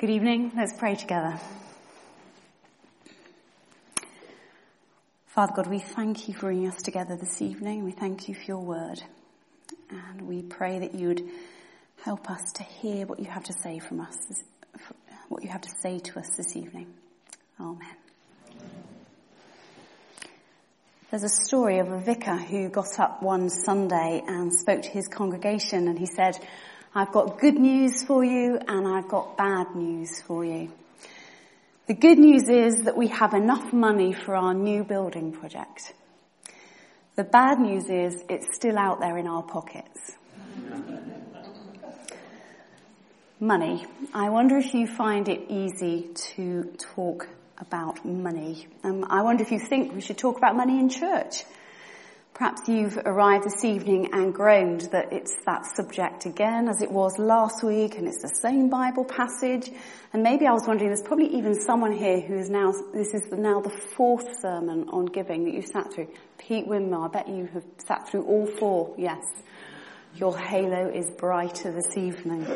Good evening. Let's pray together. Father God, we thank you for bringing us together this evening. We thank you for your word. And we pray that you would help us to hear what you have to say from us, what you have to say to us this evening. Amen. There's a story of a vicar who got up one Sunday and spoke to his congregation, and he said, "I've got good news for you and I've got bad news for you. The good news is that we have enough money for our new building project. The bad news is it's still out there in our pockets." Money. I wonder if you find it easy to talk about money. I wonder if you think we should talk about money in church. Perhaps you've arrived this evening and groaned that it's that subject again as it was last week, and it's the same Bible passage. And maybe I was wondering, there's probably even someone here who is now, this is now the fourth sermon on giving that you've sat through. Pete Winmar, I bet you have sat through all four. Yes. Your halo is brighter this evening.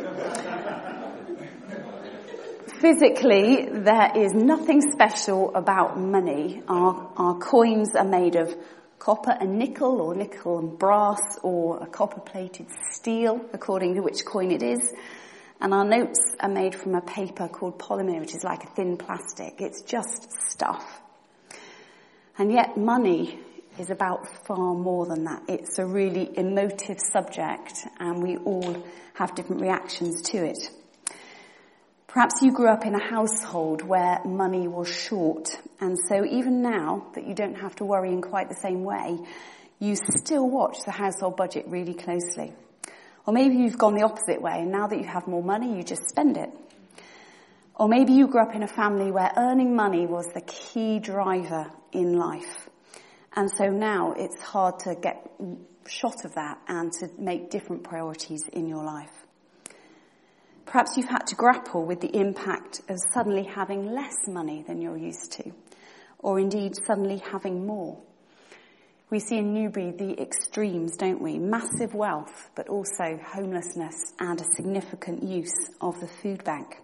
Physically, there is nothing special about money. Our coins are made of copper and nickel, or nickel and brass, or a copper-plated steel, according to which coin it is. And our notes are made from a paper called polymer, which is like a thin plastic. It's just stuff. And yet money is about far more than that. It's a really emotive subject, and we all have different reactions to it. Perhaps you grew up in a household where money was short, and so even now that you don't have to worry in quite the same way, you still watch the household budget really closely. Or maybe you've gone the opposite way, and now that you have more money, you just spend it. Or maybe you grew up in a family where earning money was the key driver in life, and so now it's hard to get shot of that and to make different priorities in your life. Perhaps you've had to grapple with the impact of suddenly having less money than you're used to, or indeed suddenly having more. We see in Newbury the extremes, don't we? Massive wealth, but also homelessness and a significant use of the food bank.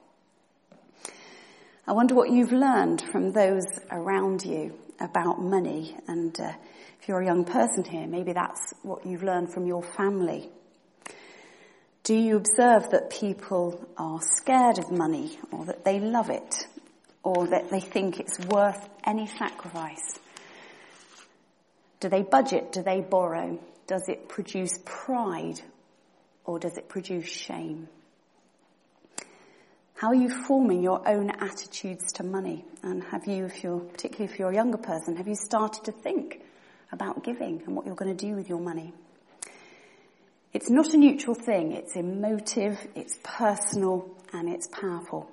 I wonder what you've learned from those around you about money, and if you're a young person here, maybe that's what you've learned from your family. Do you observe that people are scared of money, or that they love it, or that they think it's worth any sacrifice? Do they budget? Do they borrow? Does it produce pride, or does it produce shame? How are you forming your own attitudes to money? And have you, particularly if you're a younger person, have you started to think about giving and what you're going to do with your money? It's not a neutral thing. It's emotive, it's personal, and it's powerful.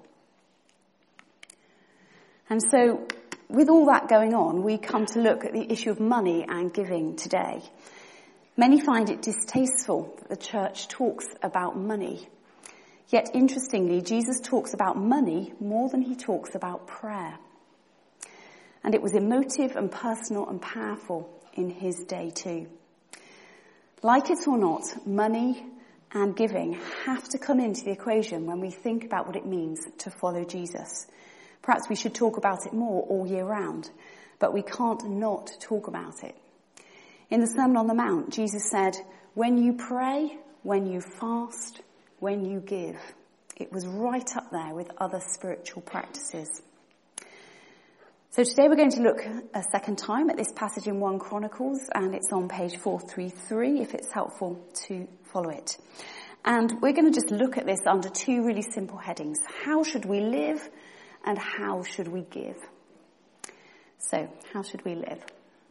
And so, with all that going on, we come to look at the issue of money and giving today. Many find it distasteful that the church talks about money. Yet, interestingly, Jesus talks about money more than he talks about prayer. And it was emotive and personal and powerful in his day too. Like it or not, money and giving have to come into the equation when we think about what it means to follow Jesus. Perhaps we should talk about it more all year round, but we can't not talk about it. In the Sermon on the Mount, Jesus said, when you pray, when you fast, when you give. It was right up there with other spiritual practices. So today we're going to look a second time at this passage in 1 Chronicles, and it's on page 433 if it's helpful to follow it. And we're going to just look at this under two really simple headings. How should we live, and how should we give? So, how should we live?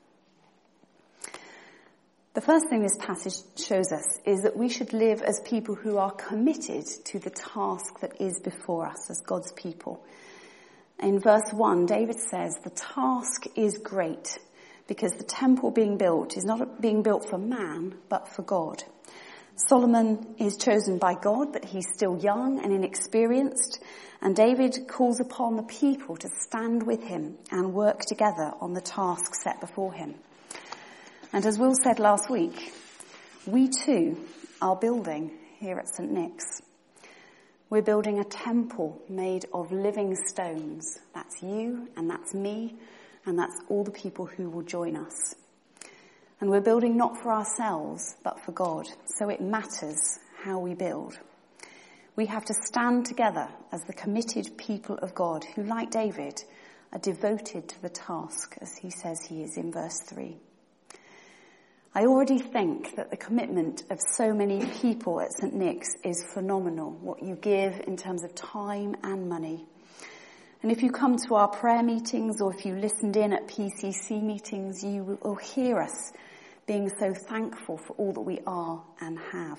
The first thing this passage shows us is that we should live as people who are committed to the task that is before us as God's people. In verse 1, David says, the task is great because the temple being built is not being built for man, but for God. Solomon is chosen by God, but he's still young and inexperienced, and David calls upon the people to stand with him and work together on the task set before him. And as Will said last week, we too are building here at St. Nick's. We're building a temple made of living stones. That's you, and that's me, and that's all the people who will join us. And we're building not for ourselves, but for God. So it matters how we build. We have to stand together as the committed people of God who, like David, are devoted to the task, as he says he is in verse 3. I already think that the commitment of so many people at St. Nick's is phenomenal, what you give in terms of time and money. And if you come to our prayer meetings or if you listened in at PCC meetings, you will hear us being so thankful for all that we are and have.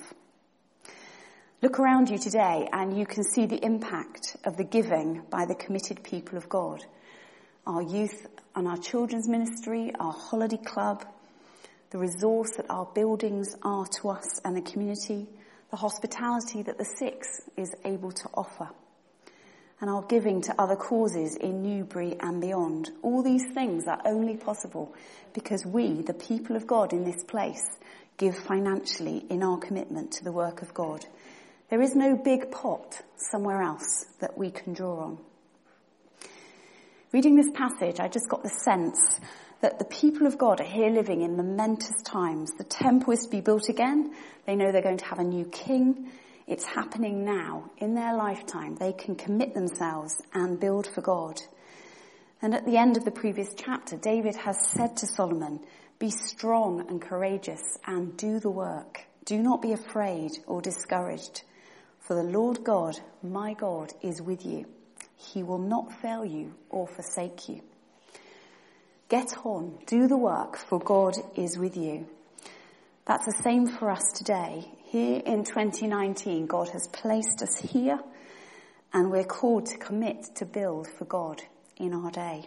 Look around you today and you can see the impact of the giving by the committed people of God. Our youth and our children's ministry, our holiday club, the resource that our buildings are to us and the community, the hospitality that the Six is able to offer, and our giving to other causes in Newbury and beyond. All these things are only possible because we, the people of God in this place, give financially in our commitment to the work of God. There is no big pot somewhere else that we can draw on. Reading this passage, I just got the sense that the people of God are here living in momentous times. The temple is to be built again. They know they're going to have a new king. It's happening now. In their lifetime, they can commit themselves and build for God. And at the end of the previous chapter, David has said to Solomon, "Be strong and courageous and do the work. Do not be afraid or discouraged. For the Lord God, my God, is with you. He will not fail you or forsake you." Get on, do the work, for God is with you. That's the same for us today. Here in 2019, God has placed us here, and we're called to commit to build for God in our day.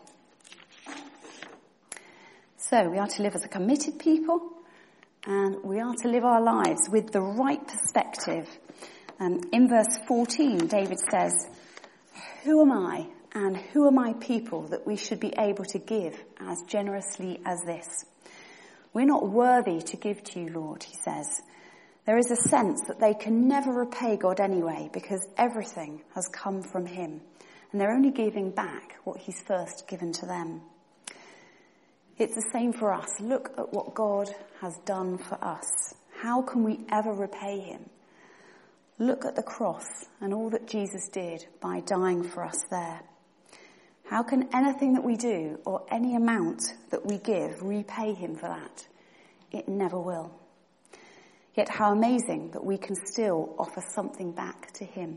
So we are to live as a committed people, and we are to live our lives with the right perspective. In verse 14, David says, "Who am I and who are my people that we should be able to give as generously as this? We're not worthy to give to you, Lord," he says. There is a sense that they can never repay God anyway because everything has come from him, and they're only giving back what he's first given to them. It's the same for us. Look at what God has done for us. How can we ever repay him? Look at the cross and all that Jesus did by dying for us there. How can anything that we do or any amount that we give repay him for that? It never will. Yet how amazing that we can still offer something back to him.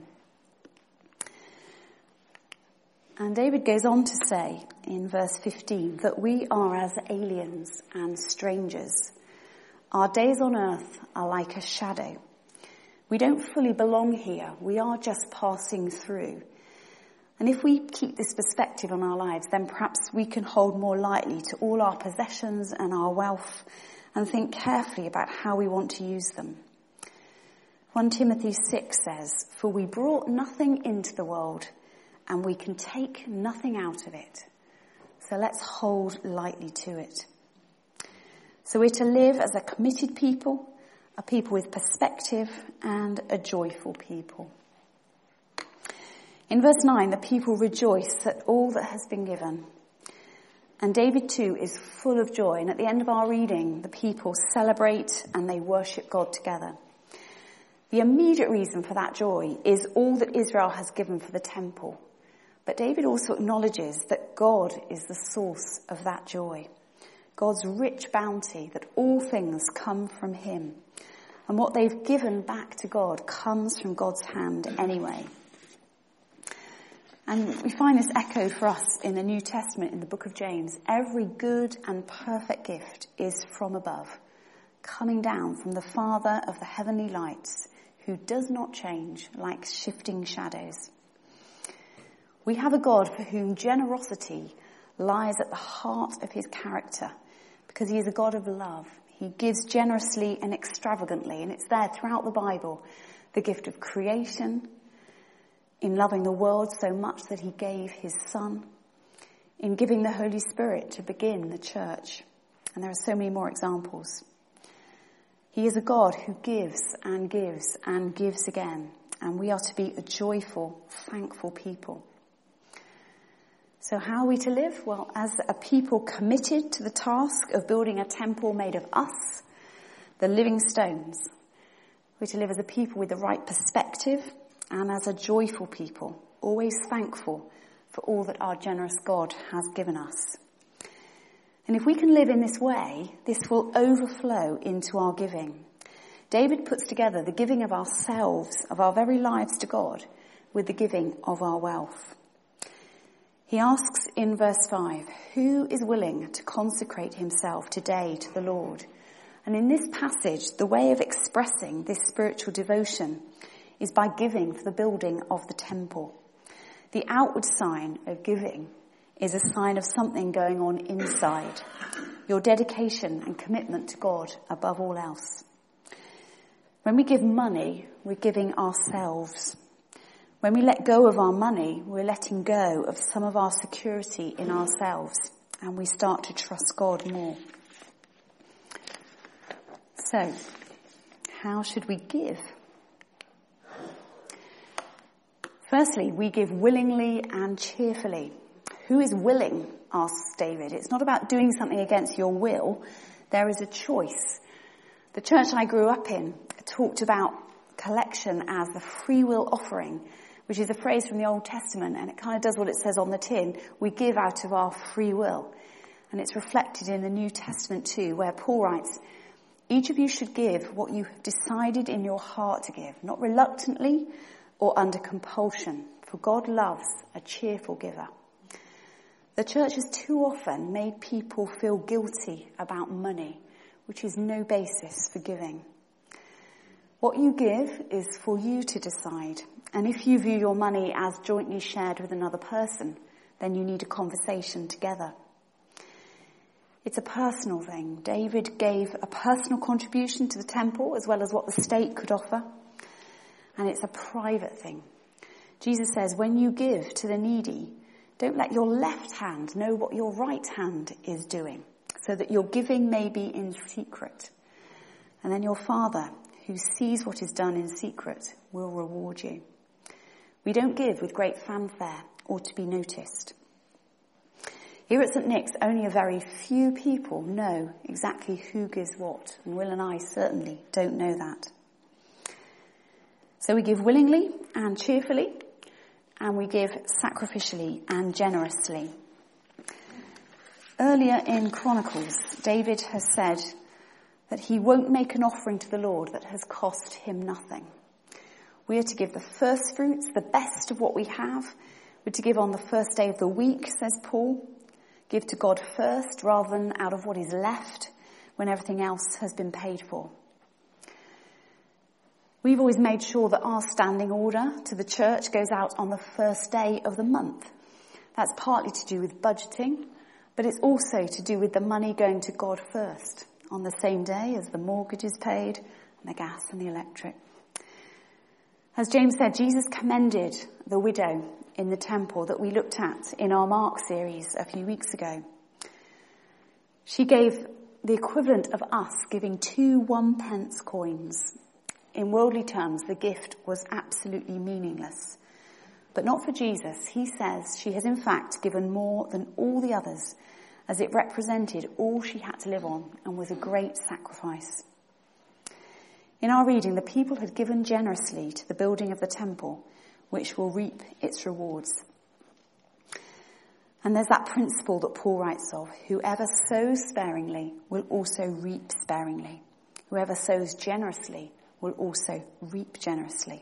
And David goes on to say in verse 15 that we are as aliens and strangers. Our days on earth are like a shadow. We don't fully belong here. We are just passing through. And if we keep this perspective on our lives, then perhaps we can hold more lightly to all our possessions and our wealth and think carefully about how we want to use them. 1 Timothy 6 says, "For we brought nothing into the world, and we can take nothing out of it. So let's hold lightly to it." So we're to live as a committed people, a people with perspective, and a joyful people. In verse 9, the people rejoice at all that has been given. And David too is full of joy. And at the end of our reading, the people celebrate and they worship God together. The immediate reason for that joy is all that Israel has given for the temple. But David also acknowledges that God is the source of that joy. God's rich bounty, that all things come from him. And what they've given back to God comes from God's hand anyway. And we find this echoed for us in the New Testament in the book of James. Every good and perfect gift is from above, coming down from the Father of the heavenly lights, who does not change like shifting shadows. We have a God for whom generosity lies at the heart of his character, because he is a God of love. He gives generously and extravagantly, and it's there throughout the Bible, the gift of creation, in loving the world so much that he gave his Son, in giving the Holy Spirit to begin the church. And there are so many more examples. He is a God who gives and gives and gives again. and we are to be a joyful, thankful people. So how are we to live? Well, as a people committed to the task of building a temple made of us, the living stones. We're to live as a people with the right perspective and as a joyful people, always thankful for all that our generous God has given us. And if we can live in this way, this will overflow into our giving. David puts together the giving of ourselves, of our very lives to God, with the giving of our wealth. He asks in verse 5, who is willing to consecrate himself today to the Lord? And in this passage, the way of expressing this spiritual devotion is by giving for the building of the temple. The outward sign of giving is a sign of something going on inside, your dedication and commitment to God above all else. When we give money, we're giving ourselves. When we let go of our money, we're letting go of some of our security in ourselves, and we start to trust God more. So, how should we give? Firstly, we give willingly and cheerfully. Who is willing? Asks David. It's not about doing something against your will. There is a choice. The church I grew up in talked about collection as the free will offering, which is a phrase from the Old Testament, and it kind of does what it says on the tin. We give out of our free will. And it's reflected in the New Testament too, where Paul writes, each of you should give what you have decided in your heart to give, not reluctantly or under compulsion, for God loves a cheerful giver. The church has too often made people feel guilty about money, which is no basis for giving. What you give is for you to decide. And if you view your money as jointly shared with another person, then you need a conversation together. It's a personal thing. David gave a personal contribution to the temple as well as what the state could offer. And it's a private thing. Jesus says, when you give to the needy, don't let your left hand know what your right hand is doing, so that your giving may be in secret. And then your Father, who sees what is done in secret, will reward you. We don't give with great fanfare or to be noticed. Here at St. Nick's, only a very few people know exactly who gives what, and Will and I certainly don't know that. So we give willingly and cheerfully, and we give sacrificially and generously. Earlier in Chronicles, David has said that he won't make an offering to the Lord that has cost him nothing. We are to give the first fruits, the best of what we have. We're to give on the first day of the week, says Paul. Give to God first rather than out of what is left when everything else has been paid for. We've always made sure that our standing order to the church goes out on the first day of the month. That's partly to do with budgeting, but it's also to do with the money going to God first on the same day as the mortgage is paid and the gas and the electric. As James said, Jesus commended the widow in the temple that we looked at in our Mark series a few weeks ago. She gave the equivalent of us giving 2 1-pence coins. In worldly terms, the gift was absolutely meaningless. But not for Jesus. He says she has in fact given more than all the others, as it represented all she had to live on and was a great sacrifice. In our reading, the people had given generously to the building of the temple, which will reap its rewards. And there's that principle that Paul writes of, whoever sows sparingly will also reap sparingly. Whoever sows generously will also reap generously.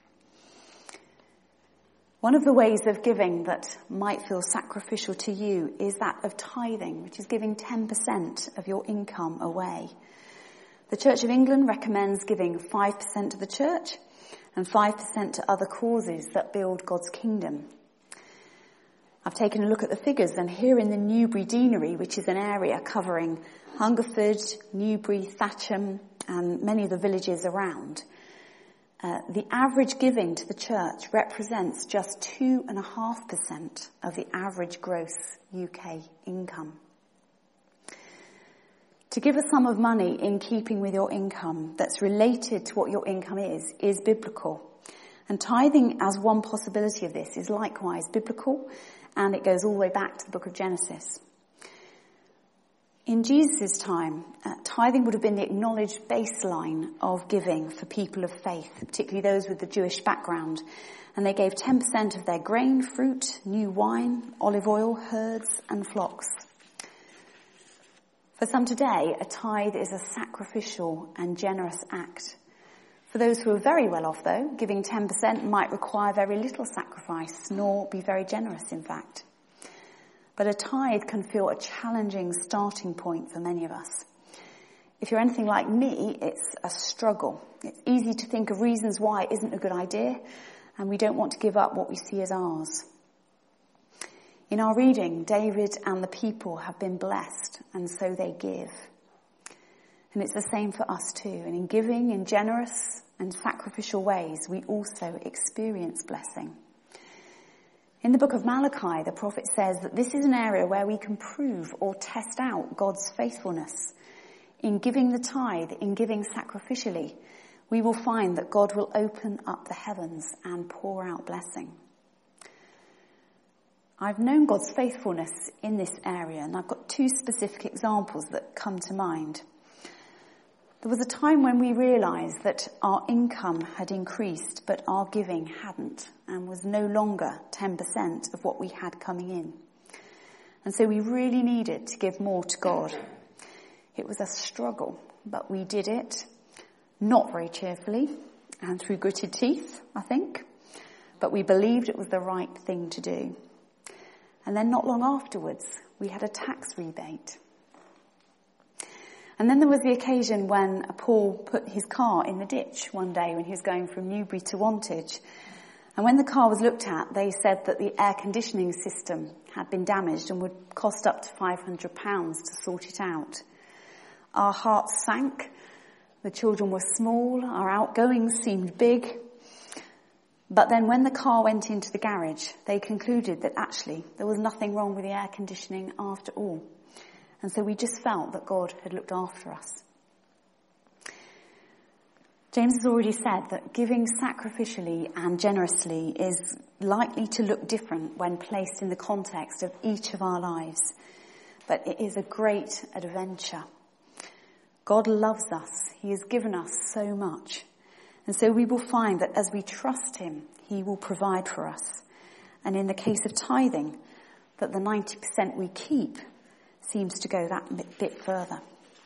One of the ways of giving that might feel sacrificial to you is that of tithing, which is giving 10% of your income away. The Church of England recommends giving 5% to the church and 5% to other causes that build God's kingdom. I've taken a look at the figures, and here in the Newbury Deanery, which is an area covering Hungerford, Newbury, Thatcham, and many of the villages around, the average giving to the church represents just 2.5% of the average gross UK income. To give a sum of money in keeping with your income that's related to what your income is biblical. And tithing as one possibility of this is likewise biblical, and it goes all the way back to the book of Genesis. In Jesus' time, tithing would have been the acknowledged baseline of giving for people of faith, particularly those with the Jewish background. And they gave 10% of their grain, fruit, new wine, olive oil, herds and flocks. For some today, a tithe is a sacrificial and generous act. For those who are very well off, though, giving 10% might require very little sacrifice, nor be very generous, in fact. But a tithe can feel a challenging starting point for many of us. If you're anything like me, it's a struggle. It's easy to think of reasons why it isn't a good idea, and we don't want to give up what we see as ours. In our reading, David and the people have been blessed, and so they give. And it's the same for us too. And in giving in generous and sacrificial ways, we also experience blessing. In the book of Malachi, the prophet says that this is an area where we can prove or test out God's faithfulness. In giving the tithe, in giving sacrificially, we will find that God will open up the heavens and pour out blessing. I've known God's faithfulness in this area, and I've got two specific examples that come to mind. There was a time when we realised that our income had increased, but our giving hadn't, and was no longer 10% of what we had coming in. And so we really needed to give more to God. It was a struggle, but we did it, not very cheerfully, and through gritted teeth, I think, but we believed it was the right thing to do. And then not long afterwards, we had a tax rebate. And then there was the occasion when Paul put his car in the ditch one day when he was going from Newbury to Wantage. And when the car was looked at, they said that the air conditioning system had been damaged and would cost up to £500 to sort it out. Our hearts sank. The children were small. Our outgoings seemed big. But then when the car went into the garage, they concluded that actually there was nothing wrong with the air conditioning after all. And so we just felt that God had looked after us. James has already said that giving sacrificially and generously is likely to look different when placed in the context of each of our lives. But it is a great adventure. God loves us. He has given us so much. And so we will find that as we trust him, he will provide for us. And in the case of tithing, that the 90% we keep seems to go that bit further.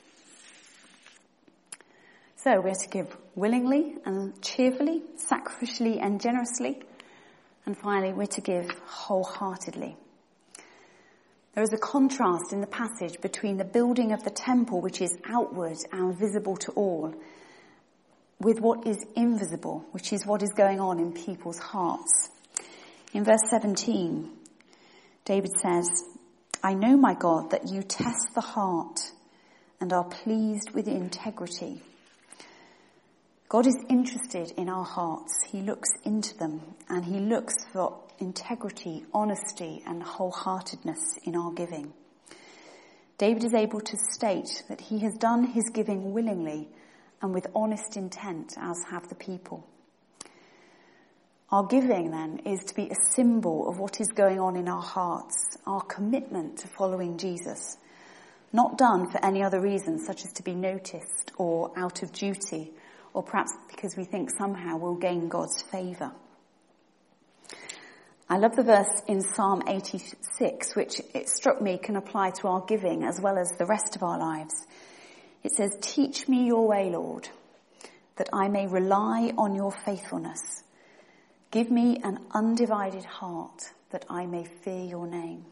So we're to give willingly and cheerfully, sacrificially and generously. And finally, we're to give wholeheartedly. There is a contrast in the passage between the building of the temple, which is outward and visible to all, with what is invisible, which is what is going on in people's hearts. In verse 17, David says, I know, my God, that you test the heart and are pleased with integrity. God is interested in our hearts. He looks into them and he looks for integrity, honesty and wholeheartedness in our giving. David is able to state that he has done his giving willingly and with honest intent, as have the people. Our giving, then, is to be a symbol of what is going on in our hearts, our commitment to following Jesus, not done for any other reason, such as to be noticed or out of duty, or perhaps because we think somehow we'll gain God's favour. I love the verse in Psalm 86, which it struck me can apply to our giving as well as the rest of our lives. It says, teach me your way, Lord, that I may rely on your faithfulness. Give me an undivided heart that I may fear your name.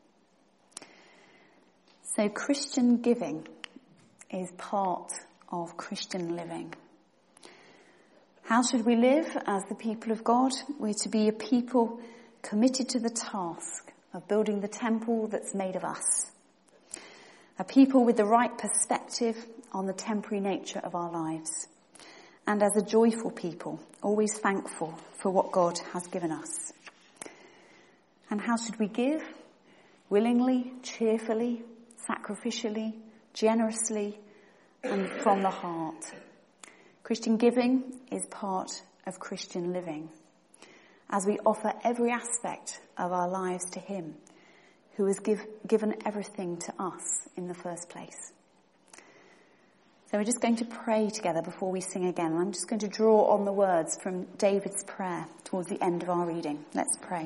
So Christian giving is part of Christian living. How should we live as the people of God? We're to be a people committed to the task of building the temple that's made of us. A people with the right perspective on the temporary nature of our lives. And as a joyful people, always thankful for what God has given us. And how should we give? Willingly, cheerfully, sacrificially, generously, and from the heart. Christian giving is part of Christian living. as we offer every aspect of our lives to him, who has given everything to us in the first place. So we're just going to pray together before we sing again. I'm just going to draw on the words from David's prayer towards the end of our reading. Let's pray.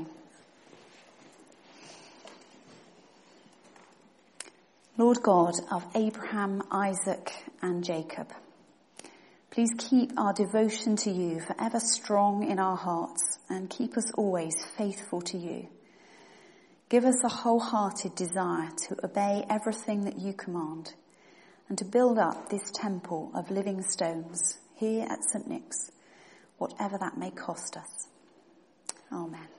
Lord God of Abraham, Isaac, and Jacob, please keep our devotion to you forever strong in our hearts and keep us always faithful to you. Give us a wholehearted desire to obey everything that you command and to build up this temple of living stones here at St. Nick's, whatever that may cost us. Amen.